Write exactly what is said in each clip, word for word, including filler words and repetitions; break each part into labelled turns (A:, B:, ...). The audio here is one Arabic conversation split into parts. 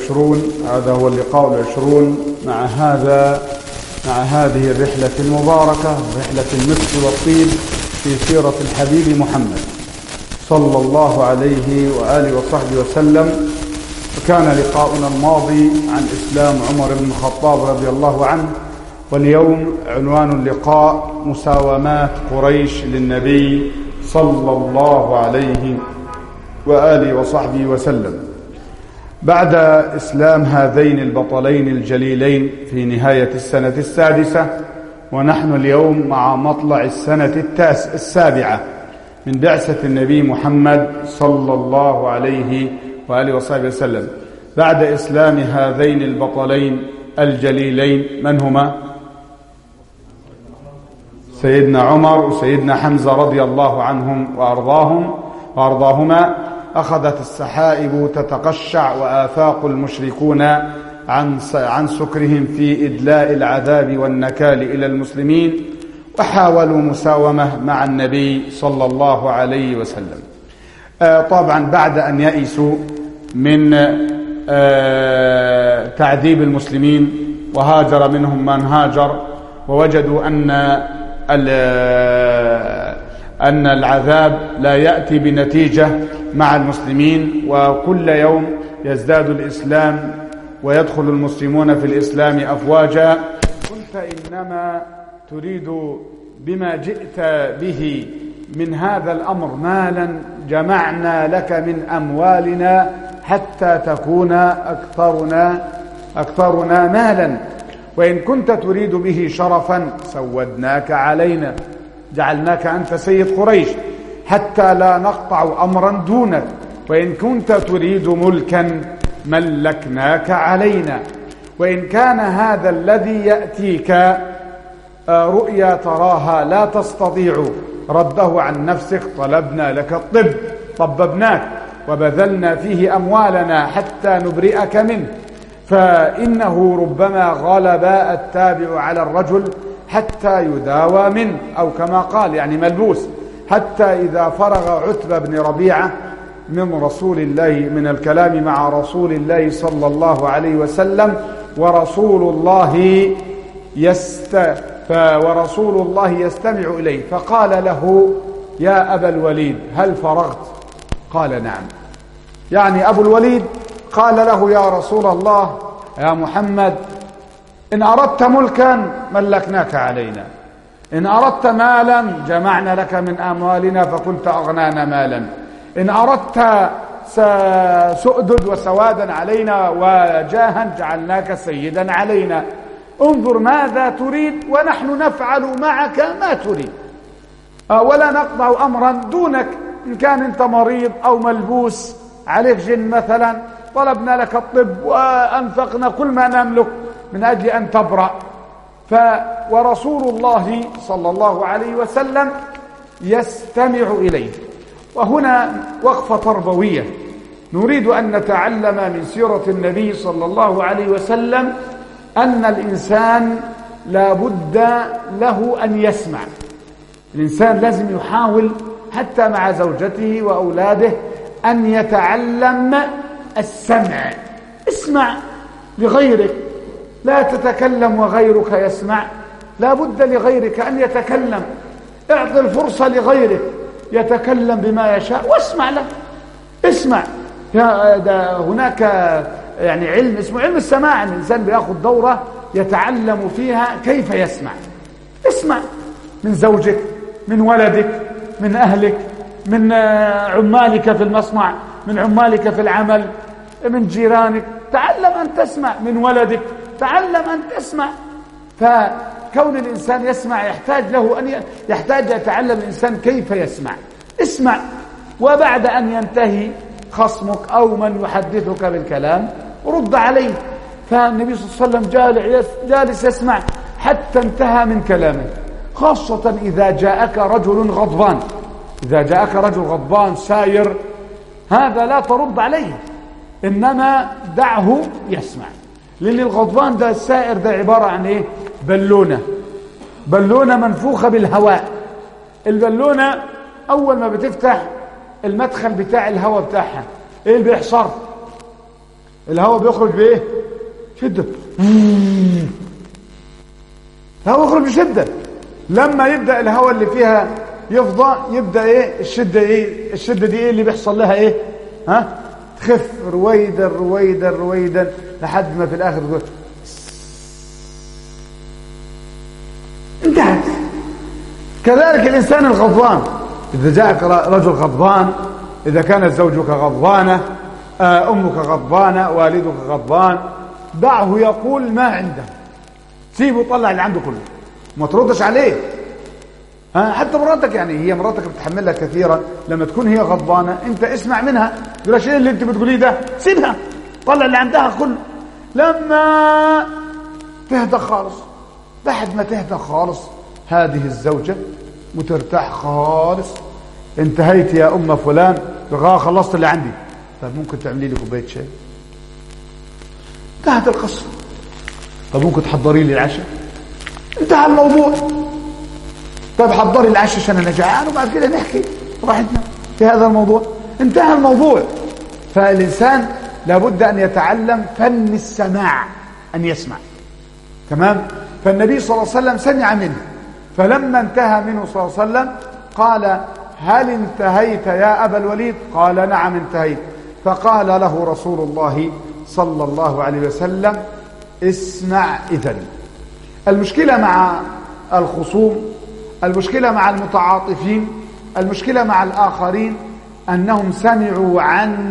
A: والعشرون. هذا هو اللقاء العشرون مع هذا مع هذه الرحلة المباركة، رحلة المسك والطيب في سيرة الحبيب محمد صلى الله عليه وآله وصحبه وسلم. وكان لقاؤنا الماضي عن إسلام عمر بن الخطاب رضي الله عنه، واليوم عنوان اللقاء مساومات قريش للنبي صلى الله عليه وآله وصحبه وسلم. بعد إسلام هذين البطلين الجليلين في نهاية السنة السادسة، ونحن اليوم مع مطلع السنة التاس السابعة من بعثة النبي محمد صلى الله عليه وآله وصحبه وسلم. بعد إسلام هذين البطلين الجليلين، من هما؟ سيدنا عمر وسيدنا حمزة رضي الله عنهم وأرضاهم وأرضاهما، أخذت السحائب تتقشع وآفاق المشركون عن عن سكرهم في إدلاء العذاب والنكال إلى المسلمين، وحاولوا مساومة مع النبي صلى الله عليه وسلم. آه طبعا بعد أن يئسوا من آه تعذيب المسلمين وهاجر منهم من هاجر، ووجدوا أن أن العذاب لا يأتي بنتيجة مع المسلمين، وكل يوم يزداد الإسلام ويدخل المسلمون في الإسلام أفواجا. قلت إنما تريد بما جئت به من هذا الأمر مالا، جمعنا لك من أموالنا حتى تكون أكثرنا أكثرنا مالا، وإن كنت تريد به شرفا سودناك علينا، جعلناك أنت سيد قريش حتى لا نقطع أمرا دونك، وإن كنت تريد ملكا ملكناك علينا، وإن كان هذا الذي يأتيك رؤيا تراها لا تستطيع رده عن نفسك، طلبنا لك الطب، طببناك وبذلنا فيه أموالنا حتى نبرئك منه، فإنه ربما غلب التابع على الرجل حتى يداوى منه، أو كما قال يعني ملبوس، حتى إذا فرغ عتبة بن ربيعة من رسول الله من الكلام مع رسول الله صلى الله عليه وسلم، ورسول الله يست ورسول الله يستمع إليه، فقال له: يا أبا الوليد هل فرغت؟ قال: نعم. يعني أبو الوليد قال له: يا رسول الله، يا محمد، إن أردت ملكا ملكناك علينا، إن أردت مالا جمعنا لك من أموالنا فكنت أغنانا مالا، إن أردت سؤدد وسوادا علينا وجاها جعلناك سيدا علينا، انظر ماذا تريد ونحن نفعل معك ما تريد، ولا نقطع أمرا دونك. إن كان أنت مريض أو ملبوس عليك جن مثلا، طلبنا لك الطب وأنفقنا كل ما نملك من أجل أن تبرأ. ف ورسول الله صلى الله عليه وسلم يستمع إليه. وهنا وقفة تربوية نريد أن نتعلم من سيرة النبي صلى الله عليه وسلم أن الإنسان لا بد له أن يسمع. الإنسان لازم يحاول حتى مع زوجته وأولاده أن يتعلم السمع. اسمع لغيرك، لا تتكلم وغيرك يسمع، لا بد لغيرك أن يتكلم. اعطي الفرصة لغيرك يتكلم بما يشاء واسمع له. اسمع. هناك يعني علم اسمه علم السماع، الإنسان بياخذ دورة يتعلم فيها كيف يسمع. اسمع من زوجك، من ولدك، من أهلك، من عمالك في المصنع، من عمالك في العمل، من جيرانك، تعلم أن تسمع. من ولدك تعلم أن تسمع. فكون الإنسان يسمع يحتاج له أن يحتاج يتعلم الإنسان كيف يسمع. اسمع، وبعد أن ينتهي خصمك أو من يحدثك بالكلام رد عليه. فالنبي صلى الله عليه وسلم جالس يسمع حتى انتهى من كلامه، خاصة إذا جاءك رجل غضبان. إذا جاءك رجل غضبان ساير، هذا لا ترد عليه، إنما دعه يسمع. لأن الغضبان ده السائر ده عبارة عن إيه؟ بالونة بالونة منفوخة بالهواء. البالونة أول ما بتفتح المدخل بتاع الهواء بتاعها إيه اللي بيحصل؟ الهواء بيخرج بايه؟ شدة. الهواء يخرج بشدة. لما يبدأ الهواء اللي فيها يفضى يبدأ ايه الشدة ايه الشدة دي ايه اللي بيحصل لها ايه ها تخف رويدا رويدا رويدا لحد ما في الاخر تقول انتهت. كذلك الانسان الغضبان، اذا جاءك رجل غضبان، اذا كانت زوجك غضبانة، امك غضبانة، والدك غضبان، دعه يقول ما عنده، سيبه طلع اللي عنده كله، ما تردش عليه. ها حتى مراتك، يعني هي مراتك بتحملها كثيرا، لما تكون هي غضبانه انت اسمع منها، تقول لها شيء اللي انت بتقوليه ده سيبها، طلع اللي عندها كله. لما تهدى خالص، بعد ما تهدى خالص هذه الزوجه وترتاح خالص، انتهيت يا ام فلان، بغا خلصت اللي عندي، طب ممكن تعملي لي كوبايه شاي؟ انتهت القصه. طب ممكن تحضري لي العشاء؟ انتهى الموضوع. طيب حضري العشاء عشان انا جعان، وبعد كده نحكي راحتنا في هذا الموضوع، انتهى الموضوع. فالانسان لابد ان يتعلم فن السماع، ان يسمع. تمام. فالنبي صلى الله عليه وسلم سمع منه، فلما انتهى منه صلى الله عليه وسلم قال هل انتهيت يا ابا الوليد؟ قال نعم انتهيت. فقال له رسول الله صلى الله عليه وسلم اسمع اذن. المشكلة مع الخصوم، المشكلة مع المتعاطفين، المشكلة مع الآخرين أنهم سمعوا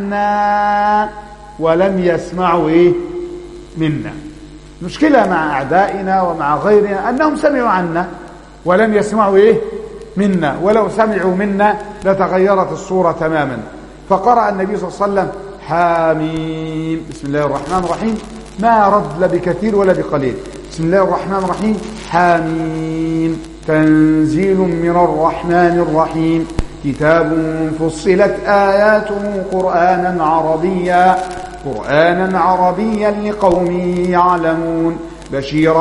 A: عنا ولم يسمعوا إيه منا. مشكلة مع أعدائنا ومع غيرنا أنهم سمعوا عنا ولم يسمعوا إيه منا، ولو سمعوا منا لتغيرت الصورة تماما. فقرأ النبي صلى الله عليه وسلم حاميم بسم الله الرحمن الرحيم، ما رد لا بكثير ولا بقليل. بسم الله الرحمن الرحيم حاميم تنزيل من الرحمن الرحيم كتاب فصلت آياته قرآنا عربيا قرآنا عربيا لقوم يعلمون بشيرا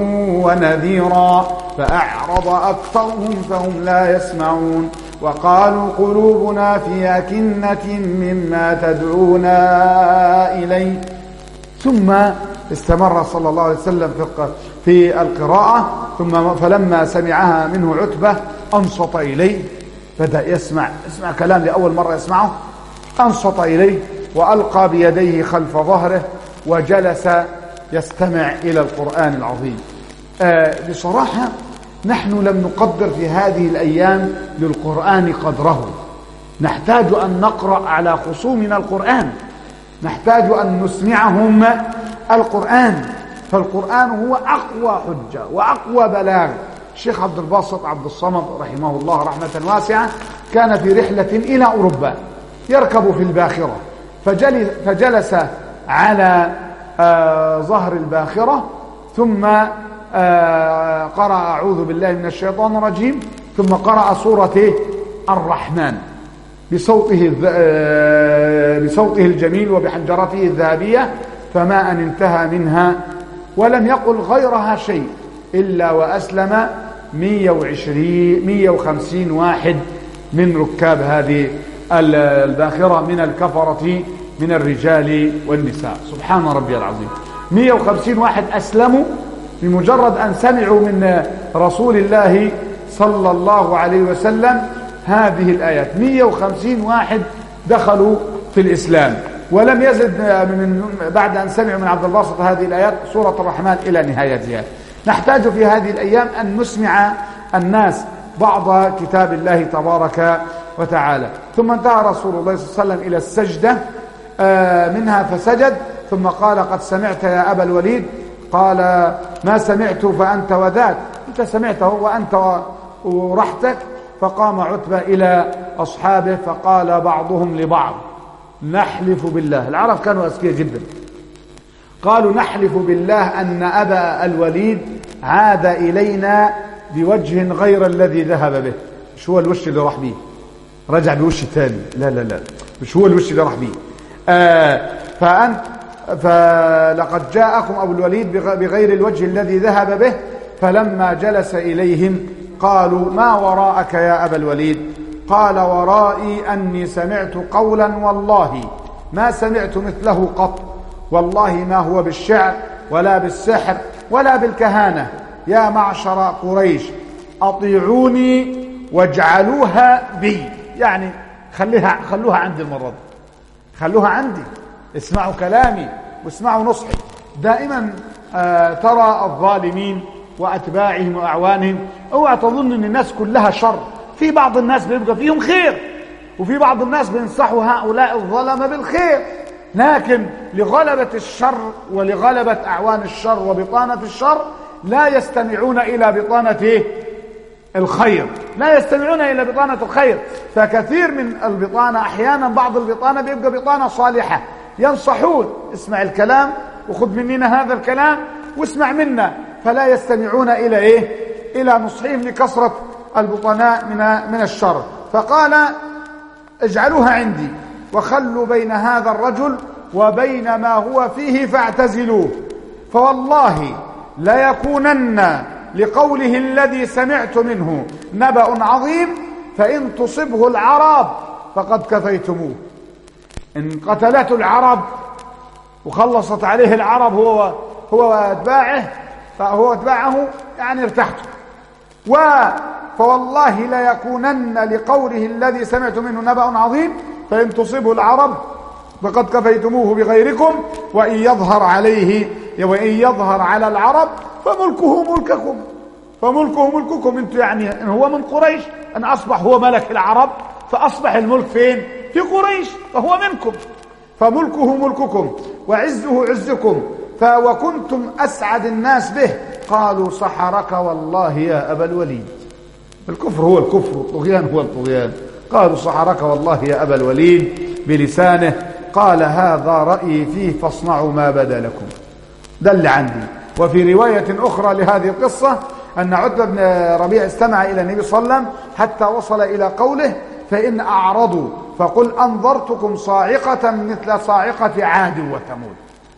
A: ونذيرا فأعرض أكثرهم فهم لا يسمعون وقالوا قلوبنا في أكنة مما تدعونا إليه. ثم استمر صلى الله عليه وسلم في القراءة، ثم فلما سمعها منه عتبة أنصت إليه، بدأ يسمع اسمع كلام لأول مرة يسمعه، أنصت إليه وألقى بيديه خلف ظهره وجلس يستمع إلى القرآن العظيم. آه بصراحة نحن لم نقدر في هذه الأيام للقرآن قدره. نحتاج أن نقرأ على خصومنا القرآن، نحتاج أن نسمعهم القرآن، فالقرآن هو أقوى حجة وأقوى بلاغ. الشيخ عبد الباسط عبد الصمد رحمه الله رحمة واسعة كان في رحلة إلى أوروبا يركب في الباخرة، فجلس, فجلس على آه ظهر الباخرة، ثم آه قرأ أعوذ بالله من الشيطان الرجيم، ثم قرأ سورة الرحمن بصوته, آه بصوته الجميل وبحنجرته الذهبية، فما أن انتهى منها ولم يقل غيرها شيء إلا وأسلم مئة وعشرين مئة وخمسين واحد من ركاب هذه الباخرة من الكفرة من الرجال والنساء. سبحان ربي العظيم، مئة وخمسين واحد أسلموا بمجرد أن سمعوا من رسول الله صلى الله عليه وسلم هذه الآيات. مئة وخمسين واحد دخلوا في الإسلام، ولم يزد من بعد أن سمعوا من عبد الباسط هذه الآيات سورة الرحمن إلى نهايتها. نحتاج في هذه الأيام أن نسمع الناس بعض كتاب الله تبارك وتعالى. ثم انتهى رسول الله صلى الله عليه وسلم إلى السجدة منها فسجد، ثم قال قد سمعت يا أبا الوليد؟ قال ما سمعت فأنت وذاك، أنت سمعته وأنت ورحتك. فقام عتبة إلى أصحابه فقال بعضهم لبعض نحلف بالله، العرب كانوا أذكياء جدا، قالوا نحلف بالله أن أبا الوليد عاد إلينا بوجه غير الذي ذهب به. مش هو الوش اللي راح به، رجع بوش ثاني، لا لا لا مش هو الوش اللي راح به. آه فأنت فلقد جاءكم أبو الوليد بغير الوجه الذي ذهب به. فلما جلس إليهم قالوا ما وراءك يا أبا الوليد؟ قال ورائي أني سمعت قولا والله ما سمعت مثله قط، والله ما هو بالشعر ولا بالسحر ولا بالكهانة. يا معشر قريش أطيعوني واجعلوها بي، يعني خليها خلوها عندي المرة دي، خلوها عندي، اسمعوا كلامي واسمعوا نصحي. دائما آه ترى الظالمين وأتباعهم وأعوانهم، اوعى تظن ان الناس كلها شر، في بعض الناس بيبقى فيهم خير، وفي بعض الناس بينصحوا هؤلاء الظلمة بالخير، لكن لغلبة الشر ولغلبة أعوان الشر وبطانة الشر لا يستمعون إلى بطانة الخير، لا يستمعون إلى بطانة الخير. فكثير من البطانة أحيانا بعض البطانة بيبقى بطانة صالحة، ينصحون، اسمع الكلام وخذ مننا هذا الكلام واسمع منا، فلا يستمعون إلى إيه؟ إلى نصحهم لكثرة البطناء من من الشر. فقال اجعلوها عندي وخلوا بين هذا الرجل وبين ما هو فيه فاعتزلوه، فوالله ليكونن لقوله الذي سمعت منه نبأ عظيم، فإن تصبه العرب فقد كفيتموه. إن قتلته العرب وخلصت عليه العرب هو هو أتباعه فهو أتباعه يعني ارتحتم. و فوالله ليكونن لقوله الذي سمعت منه نبأ عظيم، فإن تصبه العرب فقد كفيتموه بغيركم، وإن يظهر عليه وإن يظهر على العرب فملكه ملككم، فملكه ملككم. انتم يعني إن هو من قريش، أن أصبح هو ملك العرب، فأصبح الملك فين؟ في قريش، فهو منكم، فملكه ملككم وعزه عزكم، وكنتم أسعد الناس به. قالوا سحرك والله يا أبا الوليد. الكفر هو الكفر والطغيان هو الطغيان. قالوا سحرك والله يا أبا الوليد بلسانه. قال هذا رأيي فيه فاصنعوا ما بدا لكم. ده اللي عندي. وفي رواية أخرى لهذه القصة أن عتبة بن ربيع استمع إلى النبي صلى الله عليه وسلم حتى وصل إلى قوله فإن أعرضوا فقل أنظرتكم صاعقة مثل صاعقة عاد وثمود.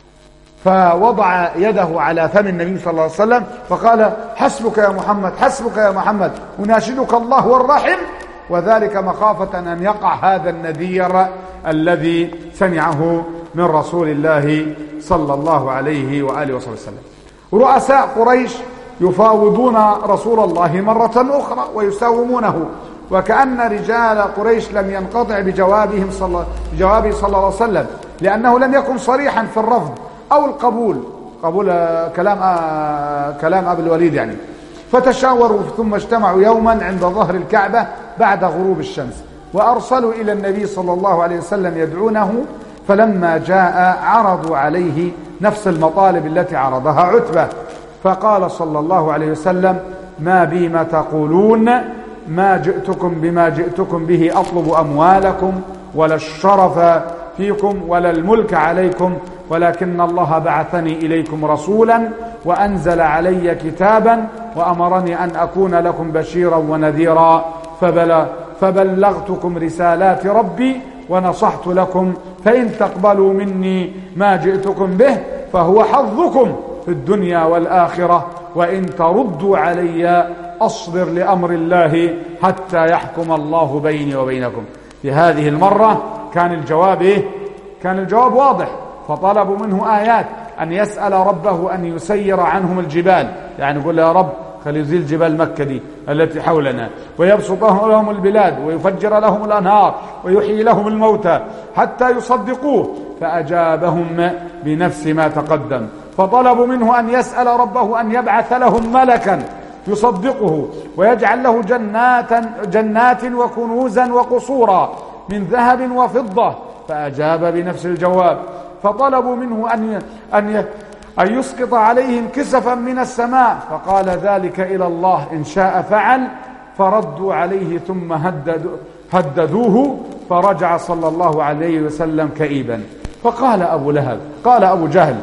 A: فوضع يده على فم النبي صلى الله عليه وسلم فقال حسبك يا محمد، حسبك يا محمد، أناشدك الله والرحم، وذلك مخافة أن يقع هذا النذير الذي سمعه من رسول الله صلى الله عليه وآله وصحبه وسلم. رؤساء قريش يفاوضون رسول الله مرة أخرى ويساومونه، وكأن رجال قريش لم ينقطع بجوابهم صلى بجوابه صلى الله عليه وسلم، لأنه لم يكن صريحا في الرفض أو القبول، قبول كلام كلام أبي الوليد يعني. فتشاوروا ثم اجتمعوا يوما عند ظهر الكعبة بعد غروب الشمس، وأرسلوا إلى النبي صلى الله عليه وسلم يدعونه، فلما جاء عرضوا عليه نفس المطالب التي عرضها عتبة، فقال صلى الله عليه وسلم ما بي ما تقولون، ما جئتكم بما جئتكم به أطلب أموالكم ولا الشرف فيكم ولا الملك عليكم، ولكن الله بعثني إليكم رسولا وأنزل علي كتابا وأمرني أن أكون لكم بشيرا ونذيرا، فبلغتكم رسالات ربي ونصحت لكم، فإن تقبلوا مني ما جئتكم به فهو حظكم في الدنيا والآخرة، وإن تردوا علي أصبر لأمر الله حتى يحكم الله بيني وبينكم. في هذه المرة كان الجواب إيه؟ كان الجواب واضح، فطلبوا منه آيات أن يسأل ربه أن يسير عنهم الجبال، يعني يقول يا رب خلي يزيل جبال مكة دي التي حولنا، ويبسط لهم البلاد ويفجر لهم الأنهار ويحيي لهم الموتى حتى يصدقوه، فأجابهم بنفس ما تقدم. فطلبوا منه أن يسأل ربه أن يبعث لهم ملكا يصدقه ويجعل له جنات, جنات وكنوزا وقصورا من ذهب وفضة، فأجاب بنفس الجواب. فطلبوا منه أن أن أن يسقط عليهم كسفا من السماء، فقال ذلك إلى الله إن شاء فعل، فردوا عليه ثم هددوا هددوه، فرجع صلى الله عليه وسلم كئيبا. فقال أبو لهب قال أبو جهل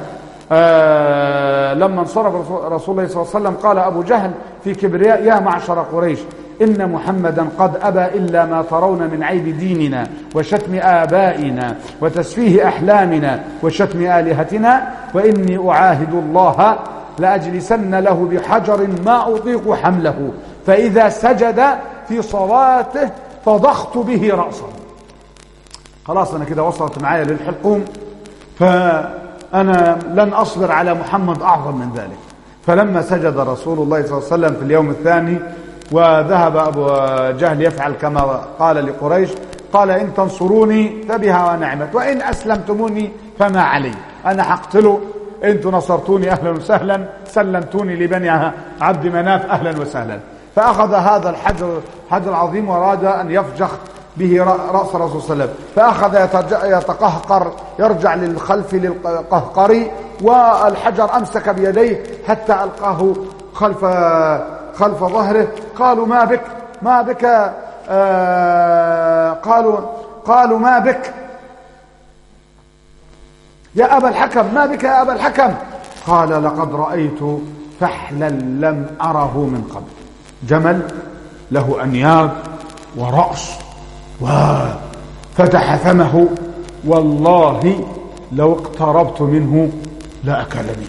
A: آه لما انصرف رسول الله صلى الله عليه وسلم، قال أبو جهل في كبرياء يا معشر قريش إن محمدا قد أبى إلا ما ترون من عيب ديننا وشتم آبائنا وتسفيه أحلامنا وشتم آلهتنا، وإني أعاهد الله لأجلسن له بحجر ما أطيق حمله، فإذا سجد في صلاته فضخت به رأسه. خلاص أنا كده وصلت معايا للحلقوم، ف أنا لن أصبر على محمد أعظم من ذلك. فلما سجد رسول الله صلى الله عليه وسلم في اليوم الثاني وذهب أبو جهل يفعل كما قال لقريش، قال إن تنصروني فبها ونعمت وإن أسلمتموني فما علي، أنا حقتله، أنتم نصرتوني أهلا وسهلا، سلمتوني لبني عبد مناف أهلا وسهلا. فأخذ هذا الحجر حجر العظيم وأراد أن يفجخ به رأس الرسول صلى الله عليه وسلم، فأخذ يتقهقر يرجع للخلف للقهقري، والحجر أمسك بيديه حتى ألقاه خلف خلف ظهره. قالوا ما بك ما بك آه قالوا قالوا ما بك يا أبا الحكم، ما بك يا أبا الحكم؟ قال لقد رأيت فحلا لم أره من قبل، جمل له أنياب ورأس وفتح فمه، والله لو اقتربت منه لأكلني.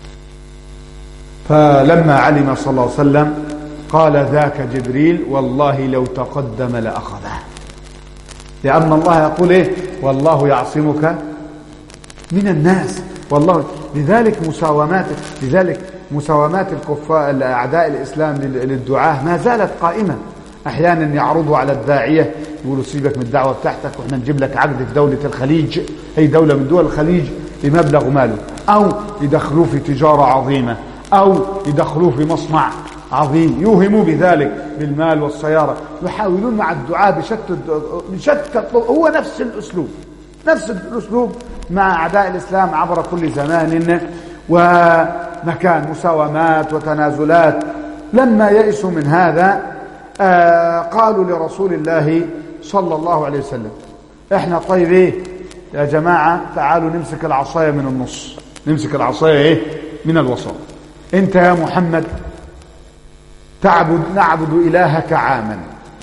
A: فلما علم صلى الله عليه وسلم قال ذاك جبريل والله لو تقدم لأخذه، لأن الله يقول إيه؟ والله يعصمك من الناس. والله لذلك مساومات لذلك مساومات الكفار أعداء الإسلام للدعاة ما زالت قائمة. أحيانا يعرضوا على الداعية يقولوا سيبك من الدعوة بتاعتك وإحنا نجيب لك عقد في دولة الخليج، أي دولة من دول الخليج بمبلغ ماله، أو يدخلوه في تجارة عظيمة، أو يدخلوه في مصنع عظيم، يوهموا بذلك بالمال والسيارة. يحاولون مع الدعاء بشتى بشتى هو نفس الأسلوب نفس الأسلوب مع أعداء الإسلام عبر كل زمان ومكان، مساومات وتنازلات. لما يئسوا من هذا آه قالوا لرسول الله صلى الله عليه وسلم احنا طيب ايه يا جماعة، تعالوا نمسك العصاية من النص، نمسك العصاية ايه من الوسط. انت يا محمد تعبد نعبد إلهك عاما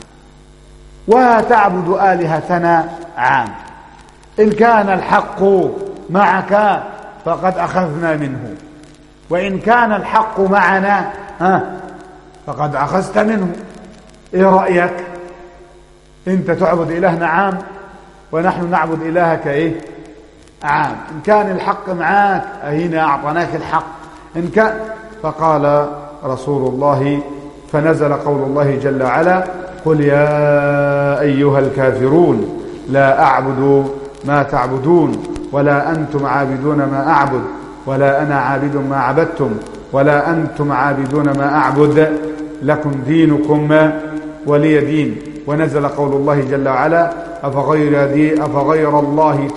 A: وتعبد آلهتنا عام، إن كان الحق معك فقد أخذنا منه، وإن كان الحق معنا ها فقد أخذت منه. إيه رأيك؟ أنت تعبد إلهنا عام ونحن نعبد إلهك إيه عام، إن كان الحق معك هنا أعطناك الحق، إن كان. فقال رسول الله فنزل قول الله جل وعلا قل يا أيها الكافرون لا أعبد ما تعبدون ولا أنتم عابدون ما أعبد ولا أنا عابد ما عبدتم ولا أنتم عابدون ما أعبد لكم دينكم ولي دين. ونزل قول الله جل وعلا أفغير, دي أفغير الله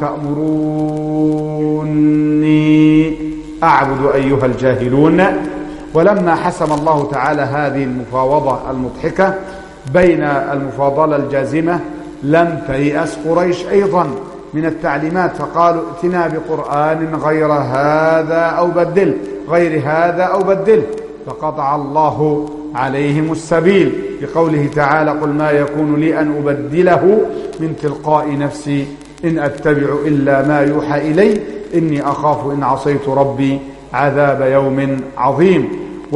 A: تأمروني أعبد أيها الجاهلون. ولما حسم الله تعالى هذه المفاوضة المضحكة بين المفاضلة الجازمة لم تيأس قريش أيضا من التعليمات، فقالوا ائتنا بقرآن غير هذا أو بدل غير هذا أو بدل، فقطع الله عليهم السبيل بقوله تعالى قل ما يكون لي أن أبدله من تلقاء نفسي إن أتبع إلا ما يوحى إلي إني أخاف إن عصيت ربي عذاب يوم عظيم.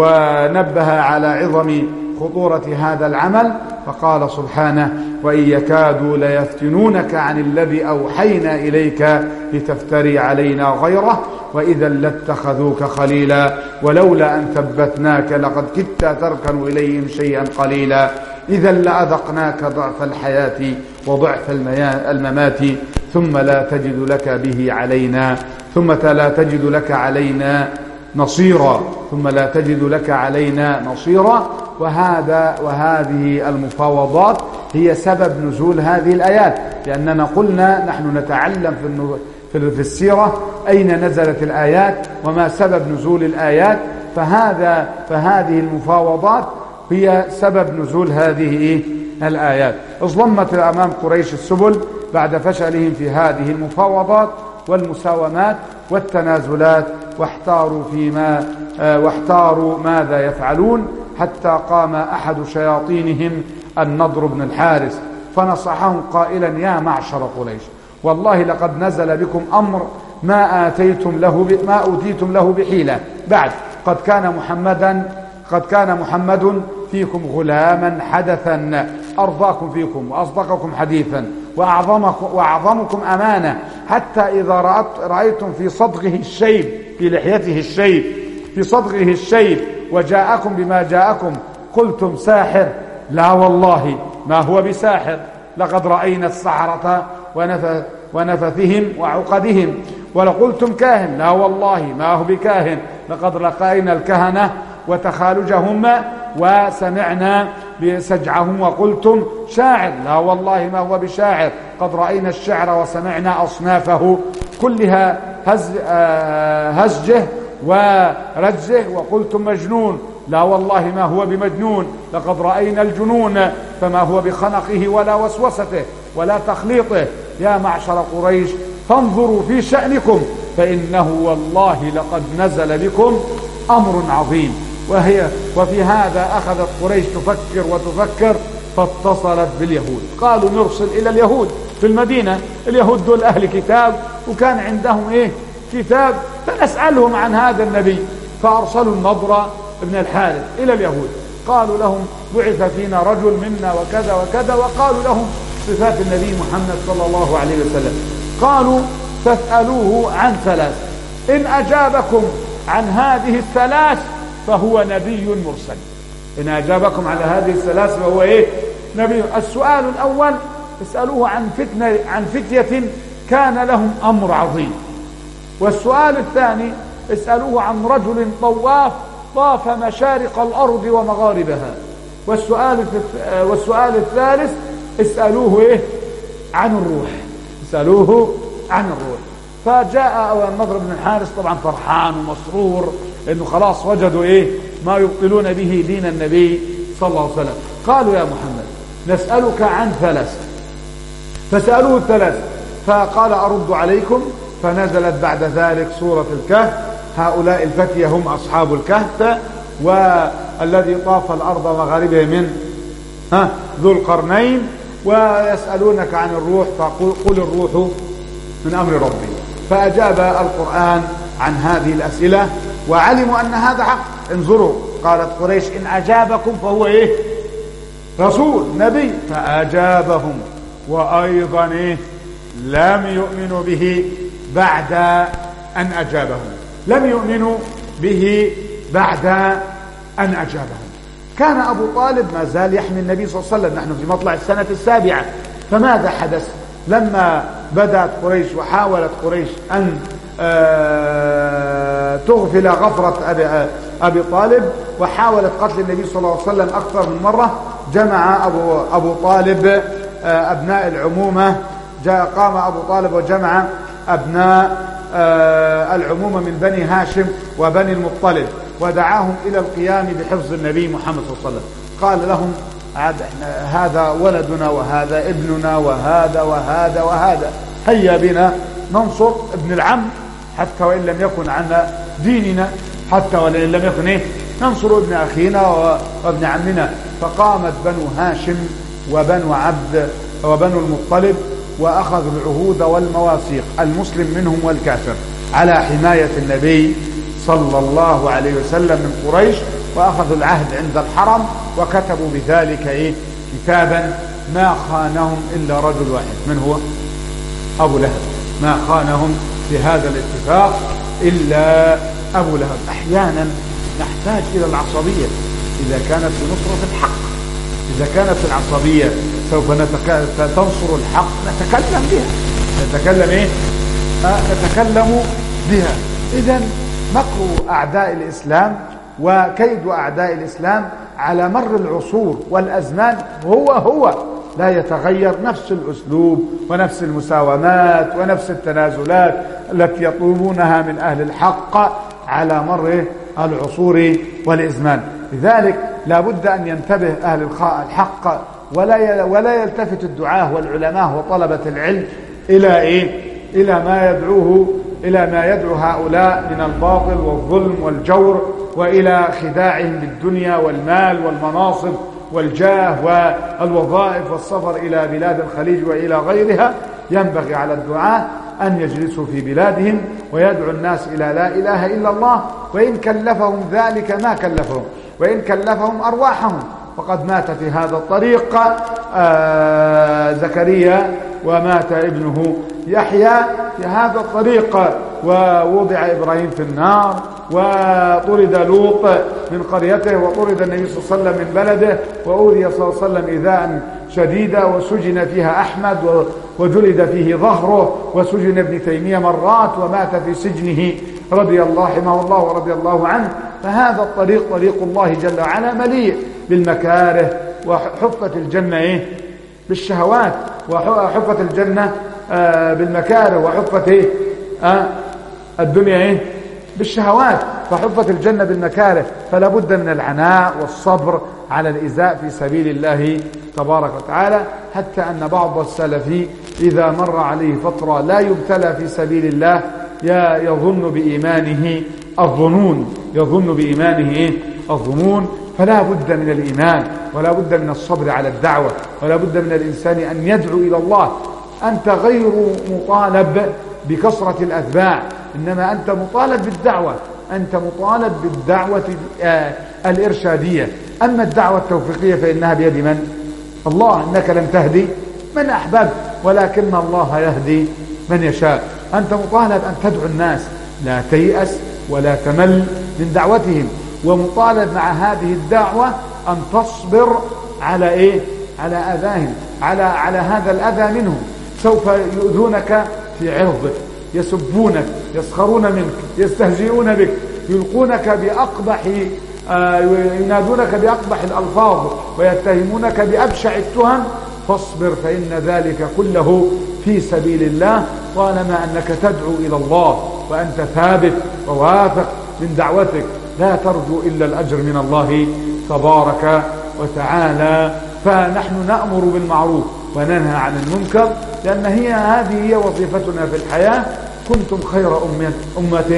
A: ونبه على عظم خطورة هذا العمل فقال سبحانه وإن يكادوا ليفتنونك عن الذي أوحينا إليك لتفتري علينا غيره وإذا لاتخذوك خليلا ولولا أن ثبتناك لقد كدت تركن إليهم شيئا قليلا إذا لأذقناك ضعف الحياة وضعف الممات ثم لا تجد لك به علينا ثم لا تجد لك علينا نصيرا ثم لا تجد لك علينا نصيرا. وهذا وهذه المفاوضات هي سبب نزول هذه الآيات، لأننا قلنا نحن نتعلم في في السيرة أين نزلت الآيات وما سبب نزول الآيات، فهذا فهذه المفاوضات هي سبب نزول هذه الآيات. اظلمت أمام قريش السبل بعد فشلهم في هذه المفاوضات والمساومات والتنازلات، واحتاروا فيما واحتاروا ماذا يفعلون، حتى قام أحد شياطينهم النضر بن الحارث فنصحهم قائلا يا معشر قريش والله لقد نزل بكم أمر ما آتيتم له ما أوتيتم له بحيلة بعد، قد كان محمدا قد كان محمد فيكم غلاما حدثا أرضاكم فيكم وأصدقكم حديثا وأعظمكم, وأعظمكم أمانة حتى إذا رأت رأيتم في صدغه الشيب، في لحيته الشيب، في صدغه الشيب وجاءكم بما جاءكم قلتم ساحر، لا والله ما هو بساحر، لقد رأينا السحرة ونف ونفثهم وعقدهم. ولقلتم كاهن، لا والله ما هو بكاهن، لقد لقينا الكهنة وتخالجهم وسمعنا بسجعهم. وقلتم شاعر، لا والله ما هو بشاعر، قد رأينا الشعر وسمعنا أصنافه كلها هز هزجه ورجه. وقلتم مجنون، لا والله ما هو بمجنون، لقد رأينا الجنون فما هو بخنقه ولا وسوسته ولا تخليطه. يا معشر قريش فانظروا في شأنكم فإنه والله لقد نزل بكم أمر عظيم. وهي وفي هذا أخذت قريش تفكر وتفكر، فاتصلت باليهود، قالوا نرسل إلى اليهود في المدينة، اليهود دول أهل كتاب وكان عندهم إيه كتاب، فنسألهم عن هذا النبي. فأرسلوا النضر بن الحارث إلى اليهود، قالوا لهم بعث فينا رجل منا وكذا وكذا، وقالوا لهم صفات النبي محمد صلى الله عليه وسلم. قالوا فاسألوه عن ثلاث، إن أجابكم عن هذه الثلاث فهو نبي مرسل. إن أجابكم على هذه الثلاث فهو إيه نبي. السؤال الأول اسألوه عن فتنة عن فتية كان لهم أمر عظيم. والسؤال الثاني اسألوه عن رجل طواف طاف مشارق الأرض ومغاربها. والسؤال والسؤال الثالث اسألوه إيه عن الروح، اسألوه عن الروح. فجاء النضر بن الحارث طبعا فرحان ومسرور انه خلاص وجدوا ايه ما يبطلون به دين النبي صلى الله عليه وسلم. قالوا يا محمد نسألك عن ثلاث، فسألوه الثلاث فقال أرد عليكم. فنزلت بعد ذلك سورة الكهف، هؤلاء الفتية هم أصحاب الكهف، والذي طاف الأرض ومغاربها من ها ذو القرنين، ويسألونك عن الروح فقل قل الروح من أمر ربي. فأجاب القرآن عن هذه الأسئلة وعلموا أن هذا حق. انظروا، قالت قريش إن أجابكم فهو إيه رسول نبي، فأجابهم وأيضا إيه لم يؤمنوا به بعد أن أجابهم، لم يؤمنوا به بعد أن أجابهم. كان أبو طالب ما زال يحمي النبي صلى الله عليه وسلم، نحن في مطلع السنة السابعة. فماذا حدث لما بدأت قريش وحاولت قريش أن تغفل غفرة أبي, أبي طالب وحاولت قتل النبي صلى الله عليه وسلم أكثر من مرة؟ جمع أبو, أبو طالب أبناء العمومة، جاء قام أبو طالب وجمع أبناء العمومة من بني هاشم وبني المطلب ودعاهم إلى القيام بحفظ النبي محمد صلى الله عليه وسلم. قال لهم هذا ولدنا وهذا ابننا وهذا وهذا وهذا، هيا بنا ننصر ابن العم حتى وإن لم يكن عن ديننا، حتى وإن لم يكن إيه ننصر ابن أخينا وابن عمنا. فقامت بنو هاشم وبنو عبد وبنو المطلب وأخذوا العهود والمواثيق، المسلم منهم والكافر، على حماية النبي صلى الله عليه وسلم من قريش، وأخذوا العهد عند الحرم وكتبوا بذلك إيه كتابا ما خانهم إلا رجل واحد، من هو؟ أبو لهب. ما خانهم في هذا الاتفاق إلا أبو لهب. أحيانا نحتاج إلى العصبية إذا كانت لنصرة الحق، إذا كانت العصبية سوف تنصر الحق نتكلم بها، نتكلم إيه؟ آه نتكلم بها. إذن مكر أعداء الإسلام وكيد أعداء الإسلام على مر العصور والأزمان هو هو لا يتغير، نفس الأسلوب ونفس المساومات ونفس التنازلات التي يطلبونها من أهل الحق على مر العصور والإزمان. لذلك لا بد أن ينتبه أهل الحق ولا ولا يلتفت الدعاة والعلماء وطلبة العلم إلى إيه؟ إلى ما يدعوه إلى ما يدعو هؤلاء من الباطل والظلم والجور، وإلى خداعهم بالدنيا والمال والمناصب والجاه والوظائف والسفر إلى بلاد الخليج وإلى غيرها. ينبغي على الدعاة أن يجلسوا في بلادهم ويدعو الناس إلى لا إله إلا الله، وإن كلفهم ذلك ما كلفهم، وإن كلفهم أرواحهم. فقد مات في هذا الطريق آه زكريا ومات ابنه يحيى، في هذا الطريق. ووضع إبراهيم في النار، وطرد لوط من قريته، وطرد النبي صلى الله عليه وسلم من بلده، وأوذي صلى الله عليه وسلم إيذاء شديدا، وسجن فيها أحمد وجلد فيه ظهره، وسجن ابن تيمية مرات ومات في سجنه رضي الله رحمه الله ورضي الله عنه. فهذا الطريق طريق الله جل وعلا مليء بالمكاره، وحفت الجنة إيه؟ بالشهوات، وحفت الجنة آه بالمكاره، وحفت إيه؟ آه الدنيا إيه؟ بالشهوات، فحفت الجنة بالمكاره. فلا بد من العناء والصبر على الإزاء في سبيل الله تبارك وتعالى، حتى أن بعض السلف إذا مر عليه فترة لا يبتلى في سبيل الله يظن بإيمانه الظنون، يظن بإيمانه إيه؟ الظنون. فلا بد من الإيمان، ولا بد من الصبر على الدعوة، ولا بد من الإنسان أن يدعو إلى الله. أنت غير مطالب بكثرة الأتباع، إنما أنت مطالب بالدعوة، أنت مطالب بالدعوة الإرشادية. أما الدعوة التوفيقية فإنها بيد من؟ الله. إنك لن تهدي من أحببت، ولكن الله يهدي من يشاء. أنت مطالب أن تدعو الناس، لا تيأس ولا تمل من دعوتهم، ومطالب مع هذه الدعوة أن تصبر على إيه؟ على أذاهم، على على هذا الأذى منهم. سوف يؤذونك في عرضك، يسبونك، يسخرون منك، يستهزئون بك، يلقونك بأقبح آه ينادونك بأقبح الألفاظ، ويتهمونك بأبشع التهم. فاصبر، فإن ذلك كله في سبيل الله، طالما أنك تدعو إلى الله وأنت ثابت وواثق من دعوتك، لا ترجو إلا الأجر من الله تبارك وتعالى. فنحن نأمر بالمعروف وننهى عن المنكر، لأن هي هذه هي وظيفتنا في الحياة. كنتم خير أمة أمة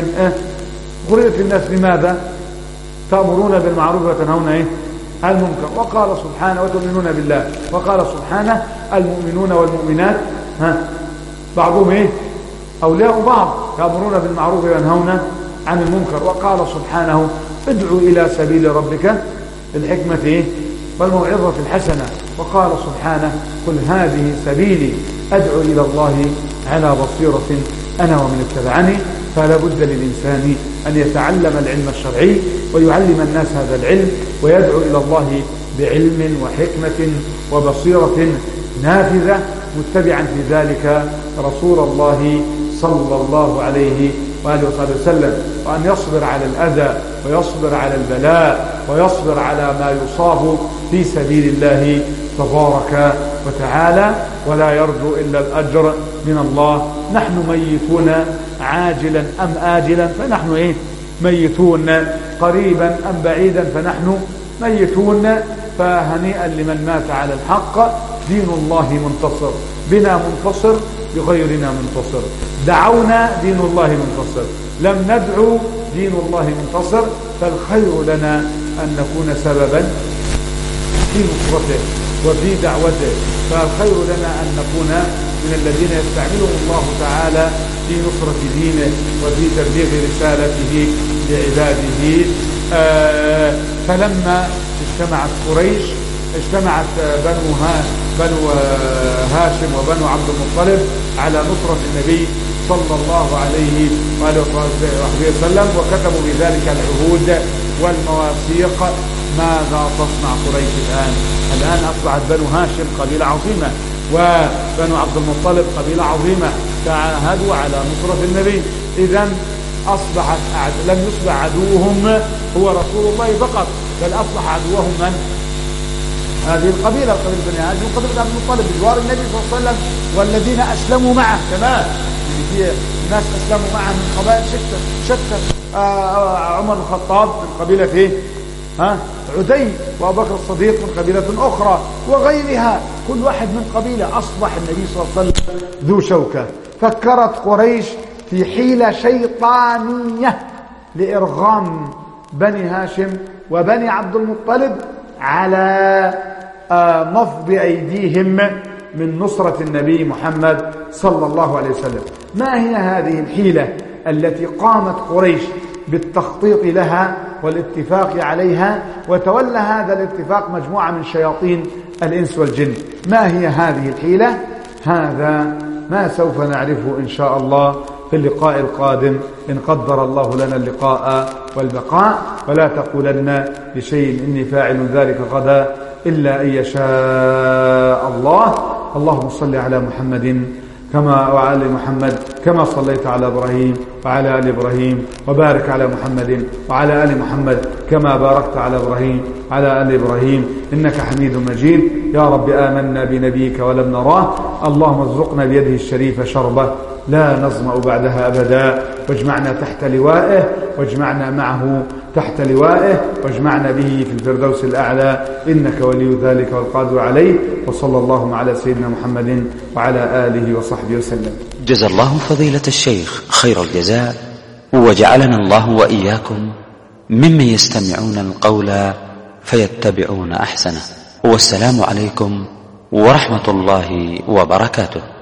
A: خرجت للناس. لماذا؟ تأمرون بالمعروف وتنهون إيه؟ عن المنكر. وقال سبحانه وتؤمنون بالله، وقال سبحانه المؤمنون والمؤمنات ها بعضهم إيه؟ أولياء بعض، يأمرون بالمعروف وينهون عن المنكر. وقال سبحانه ادعوا إلى سبيل ربك بالحكمة إيه؟ والموعظة الحسنة. وقال سبحانه قل هذه سبيلي أدعو إلى الله على بصيرة أنا ومن اتبعني. فلا بد للإنسان أن يتعلم العلم الشرعي ويعلم الناس هذا العلم، ويدعو إلى الله بعلم وحكمة وبصيرة نافذة، متبعا في ذلك رسول الله صلى الله عليه وآله وصحبه وسلم. وأن يصبر على الأذى، ويصبر على البلاء، ويصبر على ما يصاب في سبيل الله تبارك وتعالى، ولا يرجو إلا الأجر من الله. نحن ميتون عاجلا أم آجلا، فنحن إيه؟ ميتون. قريبا أم بعيدا، فنحن ميتون. فهنيئا لمن مات على الحق. دين الله منتصر، بنا منتصر، بغيرنا منتصر. دعونا، دين الله منتصر. لم ندعو، دين الله منتصر. فالخير لنا أن نكون سببا في نصرته وفي دعوته. فالخير لنا أن نكون من الذين يستعملهم الله تعالى في نصرة دينه وفي تبليغ رسالته لعباده. آه فلما اجتمعت قريش، اجتمعت بنو, ها بنو هاشم وبنو عبد المطلب على نصرة النبي صلى الله عليه وآله وسلم، وكتبوا بذلك العهود والمواثيق. ماذا تصنع قريش الآن؟ الآن أصبحت بنو هاشم قبيلة عظيمة، وبنو عبد المطلب قبيلة عظيمة، تعاهدوا على نصرة النبي. إذن أصبحت أعد... لم يصبح عدوهم هو رسول الله فقط، بل أصبح عدوهم من؟ هذه القبيلة، قبيلة بني هاشم وقبيلة عبد المطلب بجوار النبي صلى الله عليه وسلم، والذين أسلموا معه كمان. في ناس أسلموا معه من قبائل شتى شتى آه عمر الخطاب من قبيلة إيه؟ ها عدي، وأبو بكر الصديق من قبيلة أخرى، وغيرها، كل واحد من قبيلة. أصبح النبي صلى الله عليه وسلم ذو شوكة. فكرت قريش في حيلة شيطانية لإرغام بني هاشم وبني عبد المطلب على نفض أيديهم من نصرة النبي محمد صلى الله عليه وسلم. ما هي هذه الحيلة التي قامت قريش بالتخطيط لها والاتفاق عليها، وتولى هذا الاتفاق مجموعة من شياطين الإنس والجن؟ ما هي هذه الحيلة؟ هذا ما سوف نعرفه إن شاء الله في اللقاء القادم إن قدر الله لنا اللقاء والبقاء. ولا تقولن لشيء إني فاعل ذلك غدا إلا أن يشاء الله. اللهم صل على محمد كما وعلى محمد كما صليت على إبراهيم وعلى آل إبراهيم، وبارك على محمد وعلى آل محمد كما باركت على إبراهيم وعلى آل إبراهيم إنك حميد مجيد. يا رب آمنا بنبيك ولم نراه، اللهم ارزقنا بيده الشريفة شربة لا نظمأ بعدها أبدا، واجمعنا تحت لوائه، واجمعنا معه تحت لوائه، واجمعنا به في الفردوس الأعلى إنك ولي ذلك والقادر عليه. وصلى الله على سيدنا محمد وعلى آله وصحبه وسلم.
B: جزا الله فضيلة الشيخ خير الجزاء، وجعلنا الله وإياكم ممن يستمعون القول فيتبعون أحسنه. والسلام عليكم ورحمة الله وبركاته.